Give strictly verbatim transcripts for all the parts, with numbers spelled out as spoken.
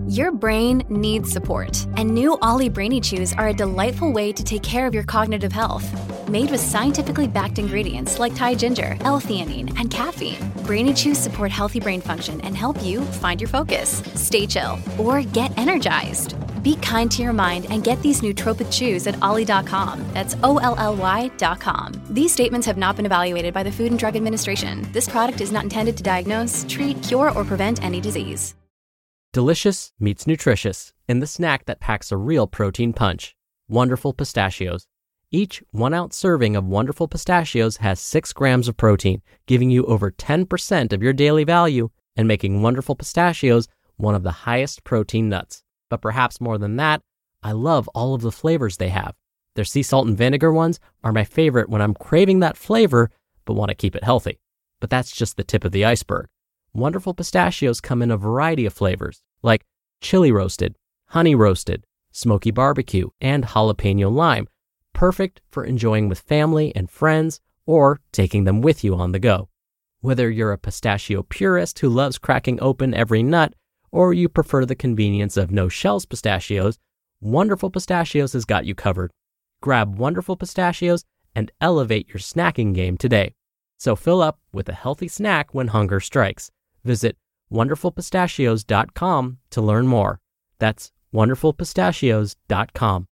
Your brain needs support, and new Ollie Brainy Chews are a delightful way to take care of your cognitive health. Made with scientifically backed ingredients like Thai ginger, L-theanine, and caffeine, Brainy Chews support healthy brain function and help you find your focus, stay chill, or get energized. Be kind to your mind and get these nootropic chews at ollie dot com. That's O L L Y dot com. These statements have not been evaluated by the Food and Drug Administration. This product is not intended to diagnose, treat, cure, or prevent any disease. Delicious meets nutritious in the snack that packs a real protein punch. Wonderful Pistachios. Each one-ounce serving of Wonderful Pistachios has six grams of protein, giving you over ten percent of your daily value and making Wonderful Pistachios one of the highest protein nuts. But perhaps more than that, I love all of the flavors they have. Their sea salt and vinegar ones are my favorite when I'm craving that flavor but want to keep it healthy. But that's just the tip of the iceberg. Wonderful Pistachios come in a variety of flavors, like chili roasted, honey roasted, smoky barbecue, and jalapeno lime, perfect for enjoying with family and friends or taking them with you on the go. Whether you're a pistachio purist who loves cracking open every nut, or you prefer the convenience of no-shells pistachios, Wonderful Pistachios has got you covered. Grab Wonderful Pistachios and elevate your snacking game today. So fill up with a healthy snack when hunger strikes. Visit wonderful pistachios dot com to learn more. That's wonderful pistachios dot com.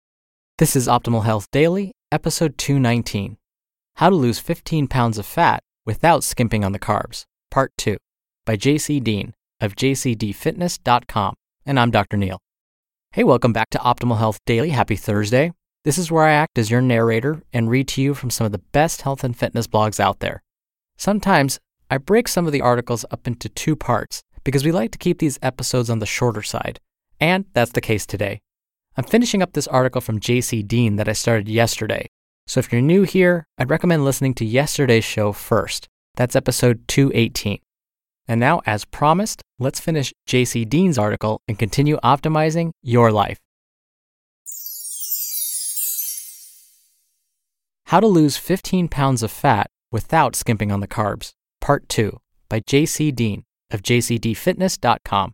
This is Optimal Health Daily, episode two nineteen. How to Lose fifteen pounds of Fat Without Skimping on the Carbs, part two, by J C Dean of j c d fitness dot com. And I'm Doctor Neil. Hey, welcome back to Optimal Health Daily. Happy Thursday. This is where I act as your narrator and read to you from some of the best health and fitness blogs out there. Sometimes I break some of the articles up into two parts because we like to keep these episodes on the shorter side, and that's the case today. I'm finishing up this article from J C Dean that I started yesterday, so if you're new here, I'd recommend listening to yesterday's show first. That's episode two eighteen. And now, as promised, let's finish J C Dean's article and continue optimizing your life. How to Lose fifteen pounds of Fat Without Skimping on the Carbs, Part two, by J C Dean of j c d fitness dot com.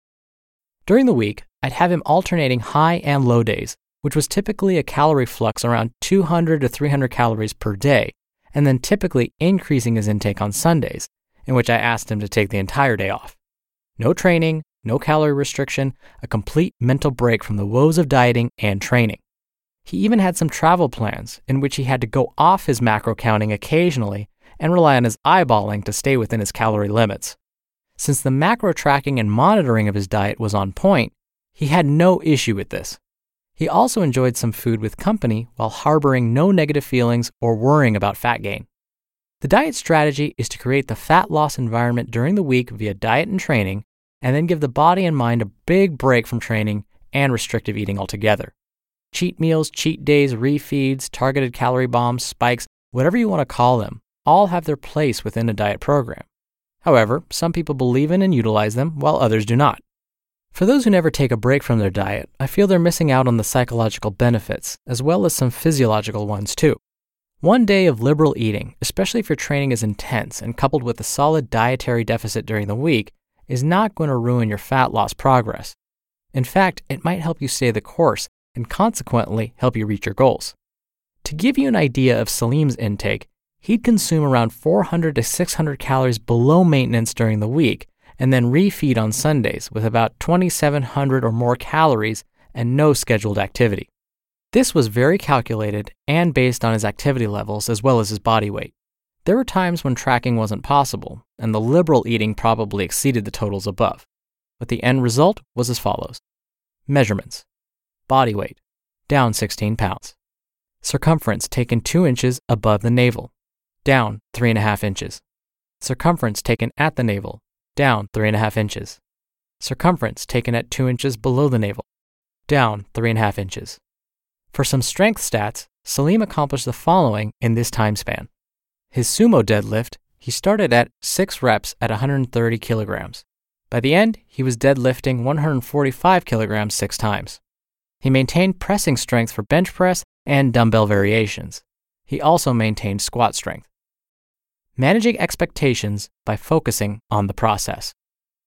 During the week, I'd have him alternating high and low days, which was typically a calorie flux around two hundred to three hundred calories per day, and then typically increasing his intake on Sundays, in which I asked him to take the entire day off. No training, no calorie restriction, a complete mental break from the woes of dieting and training. He even had some travel plans in which he had to go off his macro counting occasionally and rely on his eyeballing to stay within his calorie limits. Since the macro tracking and monitoring of his diet was on point, he had no issue with this. He also enjoyed some food with company while harboring no negative feelings or worrying about fat gain. The diet strategy is to create the fat loss environment during the week via diet and training, and then give the body and mind a big break from training and restrictive eating altogether. Cheat meals, cheat days, refeeds, targeted calorie bombs, spikes, whatever you want to call them, all have their place within a diet program. However, some people believe in and utilize them, while others do not. For those who never take a break from their diet, I feel they're missing out on the psychological benefits, as well as some physiological ones too. One day of liberal eating, especially if your training is intense and coupled with a solid dietary deficit during the week, is not going to ruin your fat loss progress. In fact, it might help you stay the course and consequently help you reach your goals. To give you an idea of Salim's intake, he'd consume around four hundred to six hundred calories below maintenance during the week and then refeed on Sundays with about twenty-seven hundred or more calories and no scheduled activity. This was very calculated and based on his activity levels as well as his body weight. There were times when tracking wasn't possible, and the liberal eating probably exceeded the totals above. But the end result was as follows. Measurements. Body weight, down sixteen pounds. Circumference taken two inches above the navel, down three and a half inches. Circumference taken at the navel, down three and a half inches. Circumference taken at two inches below the navel, down three and a half inches. For some strength stats, Salim accomplished the following in this time span. His sumo deadlift, he started at six reps at one hundred thirty kilograms. By the end, he was deadlifting one hundred forty-five kilograms six times. He maintained pressing strength for bench press and dumbbell variations. He also maintained squat strength. Managing expectations by focusing on the process.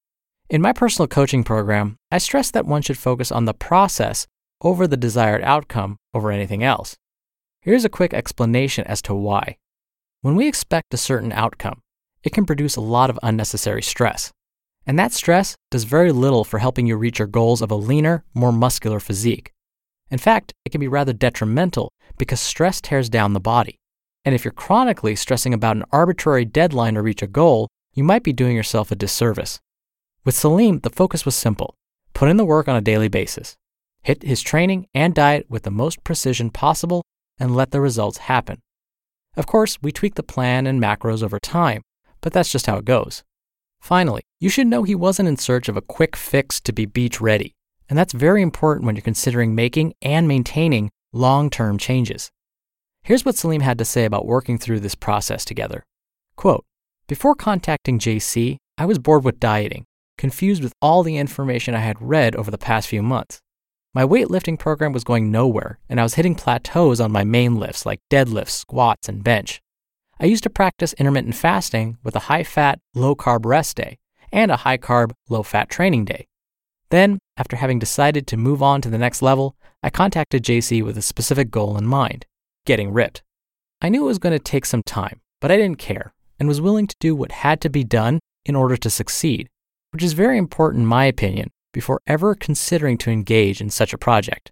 In my personal coaching program, I stress that one should focus on the process over the desired outcome over anything else. Here's a quick explanation as to why. When we expect a certain outcome, it can produce a lot of unnecessary stress. And that stress does very little for helping you reach your goals of a leaner, more muscular physique. In fact, it can be rather detrimental because stress tears down the body. And if you're chronically stressing about an arbitrary deadline to reach a goal, you might be doing yourself a disservice. With Salim, the focus was simple. Put in the work on a daily basis. Hit his training and diet with the most precision possible and let the results happen. Of course, we tweak the plan and macros over time, but that's just how it goes. Finally, you should know he wasn't in search of a quick fix to be beach ready, and that's very important when you're considering making and maintaining long-term changes. Here's what Salim had to say about working through this process together. Quote, "Before contacting J C, I was bored with dieting, confused with all the information I had read over the past few months. My weightlifting program was going nowhere, and I was hitting plateaus on my main lifts like deadlifts, squats, and bench. I used to practice intermittent fasting with a high-fat, low-carb rest day and a high-carb, low-fat training day. Then, after having decided to move on to the next level, I contacted J C with a specific goal in mind, getting ripped. I knew it was going to take some time, but I didn't care and was willing to do what had to be done in order to succeed, which is very important in my opinion before ever considering to engage in such a project.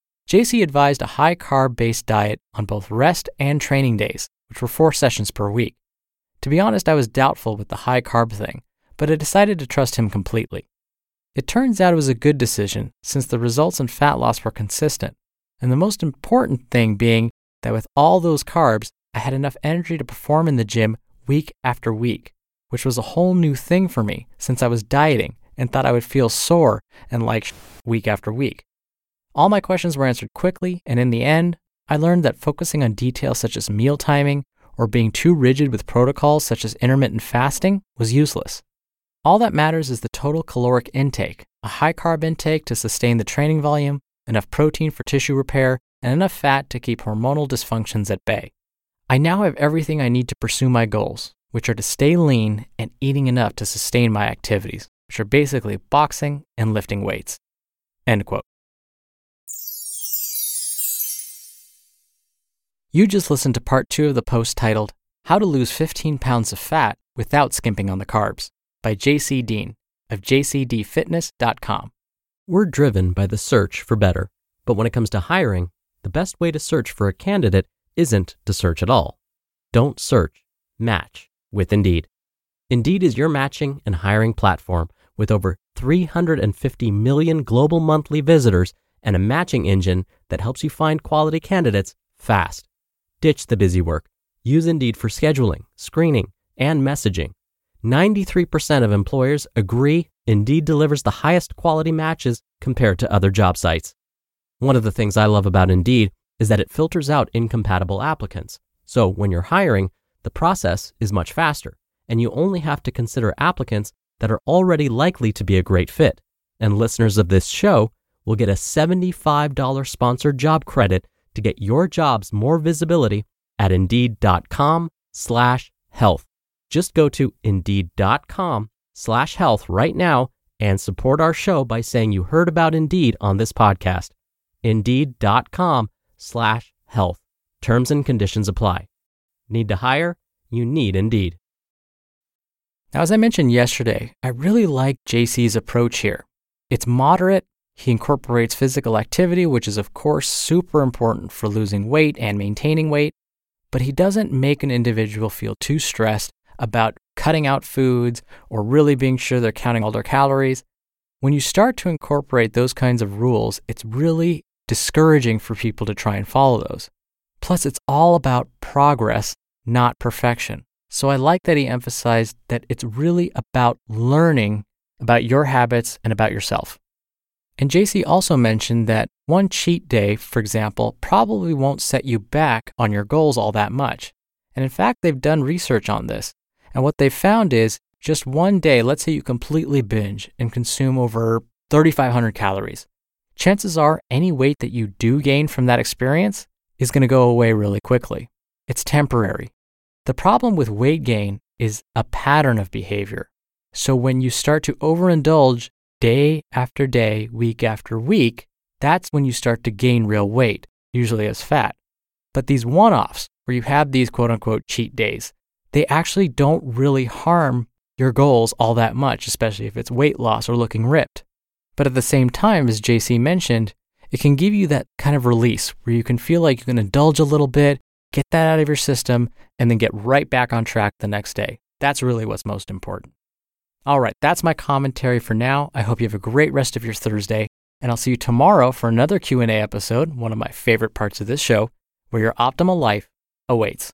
J C advised a high-carb based diet on both rest and training days, which were four sessions per week. To be honest, I was doubtful with the high-carb thing, but I decided to trust him completely. It turns out it was a good decision since the results in fat loss were consistent, and the most important thing being that with all those carbs, I had enough energy to perform in the gym week after week, which was a whole new thing for me since I was dieting and thought I would feel sore and like sh- week after week. All my questions were answered quickly, and in the end, I learned that focusing on details such as meal timing or being too rigid with protocols such as intermittent fasting was useless. All that matters is the total caloric intake, a high-carb intake to sustain the training volume, enough protein for tissue repair, and enough fat to keep hormonal dysfunctions at bay. I now have everything I need to pursue my goals, which are to stay lean and eating enough to sustain my activities, which are basically boxing and lifting weights." End quote. You just listened to part two of the post titled, "How to Lose fifteen pounds of Fat Without Skimping on the Carbs" by J C Dean of J C D fitness dot com. We're driven by the search for better, but when it comes to hiring, the best way to search for a candidate isn't to search at all. Don't search, match with Indeed. Indeed is your matching and hiring platform with over three hundred fifty million global monthly visitors and a matching engine that helps you find quality candidates fast. Ditch the busy work. Use Indeed for scheduling, screening, and messaging. ninety-three percent of employers agree Indeed delivers the highest quality matches compared to other job sites. One of the things I love about Indeed is that it filters out incompatible applicants. So when you're hiring, the process is much faster, and you only have to consider applicants that are already likely to be a great fit. And listeners of this show will get a seventy-five dollars sponsored job credit to get your jobs more visibility at Indeed.com slash health. Just go to Indeed.com slash health right now and support our show by saying you heard about Indeed on this podcast. Indeed.com slash health. Terms and conditions apply. Need to hire? You need Indeed. Now, as I mentioned yesterday, I really like J C's approach here. It's moderate. He incorporates physical activity, which is of course super important for losing weight and maintaining weight, but he doesn't make an individual feel too stressed about cutting out foods or really being sure they're counting all their calories. When you start to incorporate those kinds of rules, it's really discouraging for people to try and follow those. Plus, it's all about progress, not perfection. So I like that he emphasized that it's really about learning about your habits and about yourself. And J C also mentioned that one cheat day, for example, probably won't set you back on your goals all that much. And in fact, they've done research on this. And what they've found is just one day, let's say you completely binge and consume over thirty-five hundred calories. Chances are any weight that you do gain from that experience is going to go away really quickly. It's temporary. The problem with weight gain is a pattern of behavior. So when you start to overindulge day after day, week after week, that's when you start to gain real weight, usually as fat. But these one-offs, where you have these quote-unquote cheat days, they actually don't really harm your goals all that much, especially if it's weight loss or looking ripped. But at the same time, as J C mentioned, it can give you that kind of release where you can feel like you can indulge a little bit, get that out of your system, and then get right back on track the next day. That's really what's most important. All right, that's my commentary for now. I hope you have a great rest of your Thursday, and I'll see you tomorrow for another Q and A episode, one of my favorite parts of this show, where your optimal life awaits.